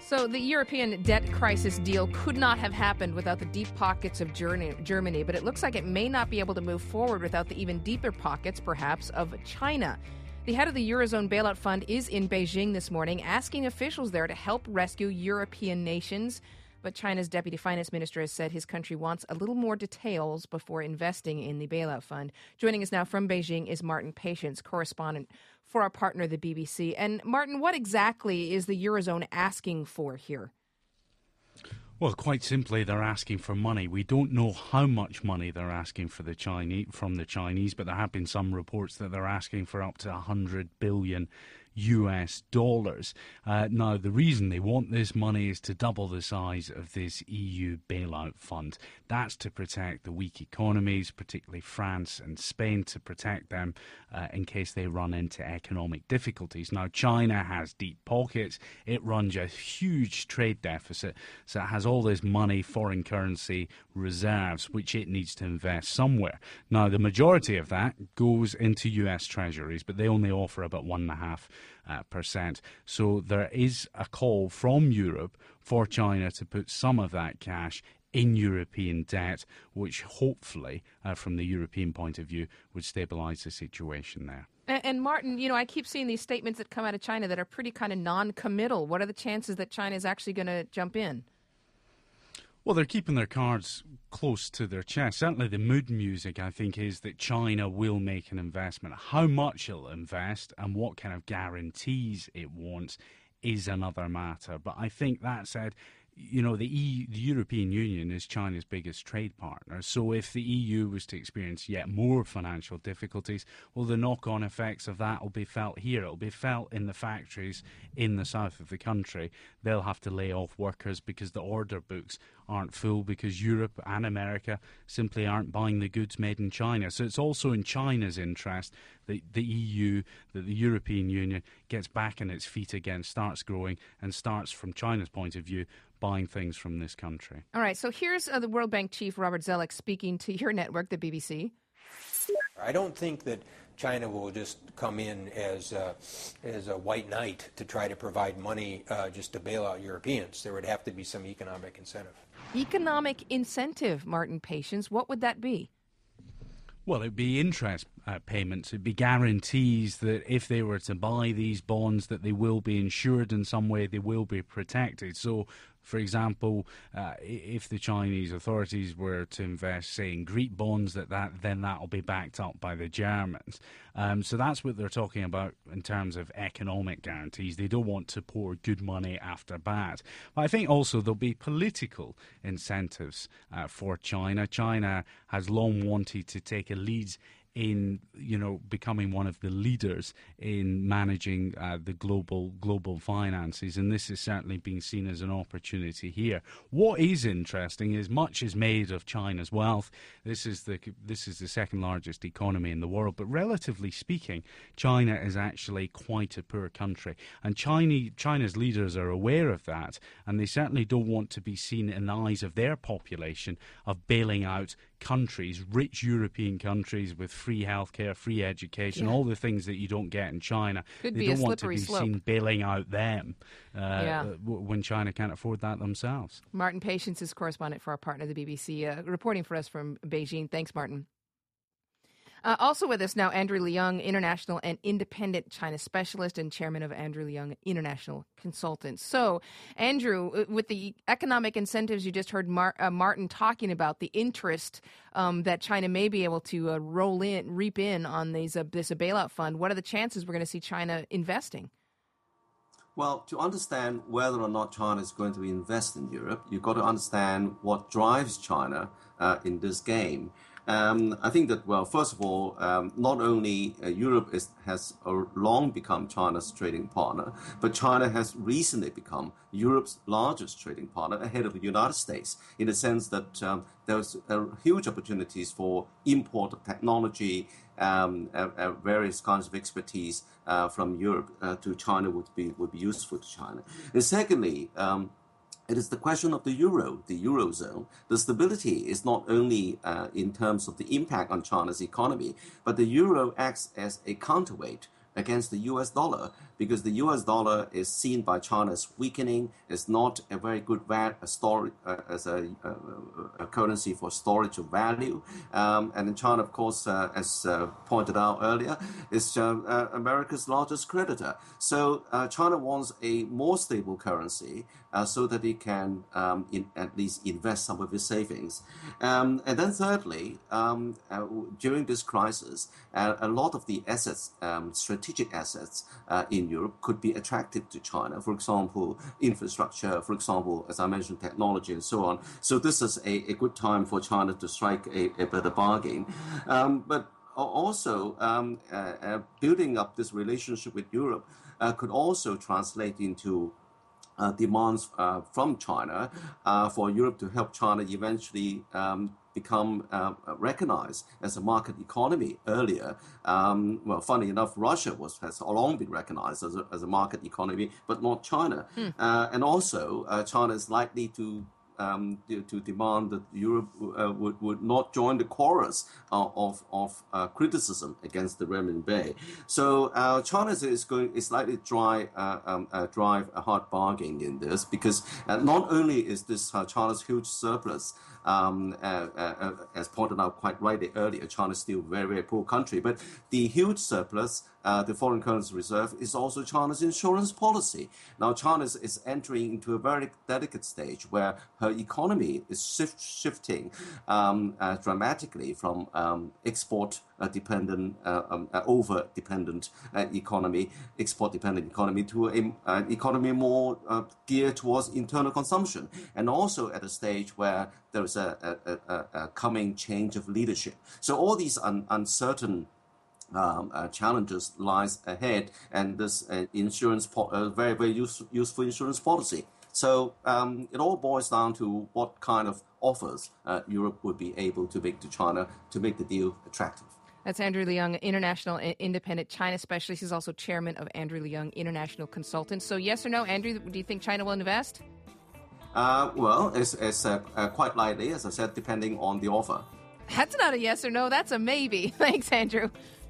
So the European debt crisis deal could not have happened without the deep pockets of Germany, but it looks like it may not be able to move forward without the even deeper pockets, perhaps, of China. The head of the Eurozone Bailout Fund is in Beijing this morning, asking officials there to help rescue European nations. But China's deputy finance minister has said his country wants a little more details before investing in the bailout fund. Joining us now from Beijing is Martin Patience, correspondent for our partner, the BBC. And Martin, what exactly is the Eurozone asking for here? Well, quite simply, they're asking for money. We don't know how much money they're asking for from the Chinese, but there have been some reports that they're asking for up to $100 billion. Now, the reason they want this money is to double the size of this EU bailout fund. That's to protect the weak economies, particularly France and Spain, to protect them in case they run into economic difficulties. Now, China has deep pockets. It runs a huge trade deficit, so it has all this money, foreign currency reserves, which it needs to invest somewhere. Now, the majority of that goes into US Treasuries, but they only offer about 1.5%. So there is a call from Europe for China to put some of that cash in European debt, which hopefully, from the European point of view, would stabilise the situation there. And Martin, I keep seeing these statements that come out of China that are pretty kind of non-committal. What are the chances that China is actually going to jump in? Well, they're keeping their cards close to their chest. Certainly the mood music, I think, is that China will make an investment. How much it'll invest and what kind of guarantees it wants is another matter. But I think that said, the European Union is China's biggest trade partner. So if the EU was to experience yet more financial difficulties, well, the knock-on effects of that will be felt here. It'll be felt in the factories in the south of the country. They'll have to lay off workers because the order books aren't full, because Europe and America simply aren't buying the goods made in China. So it's also in China's interest that the EU, that the European Union gets back on its feet again, starts growing, and starts, from China's point of view, buying things from this country. All right, so here's the World Bank chief, Robert Zoellick, speaking to your network, the BBC. I don't think that China will just come in as a white knight to try to provide money just to bail out Europeans. There would have to be some economic incentive. Economic incentive, Martin Patience, what would that be? Well, it'd be interest payments. It'd be guarantees that if they were to buy these bonds, that they will be insured in some way, they will be protected. So, for example, if the Chinese authorities were to invest, say, in Greek bonds, then that'll be backed up by the Germans. So that's what they're talking about in terms of economic guarantees. They don't want to pour good money after bad. But I think also there'll be political incentives for China. China has long wanted to take a lead in becoming one of the leaders in managing the global finances, and this is certainly being seen as an opportunity here. What is interesting is much is made of China's wealth. This is the second largest economy in the world, but relatively speaking, China is actually quite a poor country, and China's leaders are aware of that, and they certainly don't want to be seen in the eyes of their population of bailing out countries, rich European countries with free healthcare, free education, all the things that you don't get in China. Could they be don't a want to be slope. seen bailing out them when China can't afford that themselves. Martin Patience is correspondent for our partner, the BBC, reporting for us from Beijing. Thanks, Martin. Also with us now, Andrew Leung, international and independent China specialist and chairman of Andrew Leung International Consultants. So, Andrew, with the economic incentives you just heard Martin talking about, the interest that China may be able to reap in on this bailout fund, what are the chances we're going to see China investing? Well, to understand whether or not China is going to invest in Europe, you've got to understand what drives China in this game. I think that, well, first of all, not only Europe has long become China's trading partner, but China has recently become Europe's largest trading partner ahead of the United States, in the sense that there's huge opportunities for import of technology, various kinds of expertise from Europe to China would be useful to China. And secondly, it is the question of the Eurozone. The stability is not only in terms of the impact on China's economy, but the euro acts as a counterweight against the US dollar. because the US dollar is seen by China as weakening. It's not a very good as a currency for storage of value. And in China, of course, as pointed out earlier, is America's largest creditor. So China wants a more stable currency so that it can at least invest some of its savings. And then thirdly, during this crisis, a lot of the assets, strategic assets in Europe could be attracted to China. For example, infrastructure, for example, as I mentioned, technology and so on. So this is a good time for China to strike a better bargain. But also, building up this relationship with Europe could also translate into demands from China for Europe to help China eventually become recognized as a market economy earlier. Well, funny enough, Russia has long been recognized as a market economy, but not China. And also, China is likely to demand that Europe would not join the chorus of criticism against the renminbi. So China is likely to drive a hard bargain in this, because not only is this China's huge surplus, as pointed out quite rightly earlier, China is still a very, very poor country, but the huge surplus, the foreign currency reserve, is also China's insurance policy. Now, China is entering into a very delicate stage where her economy is shifting dramatically from export-dependent, over-dependent economy, export-dependent economy, to an economy more geared towards internal consumption, and also at a stage where there is a coming change of leadership. So all these uncertain challenges lies ahead, and this very, very useful insurance policy. So it all boils down to what kind of offers Europe would be able to make to China to make the deal attractive. That's Andrew Leung, International Independent China Specialist. He's also chairman of Andrew Leung International Consultants. So yes or no, Andrew, do you think China will invest? Well, it's quite likely, as I said, depending on the offer. That's not a yes or no. That's a maybe. Thanks, Andrew.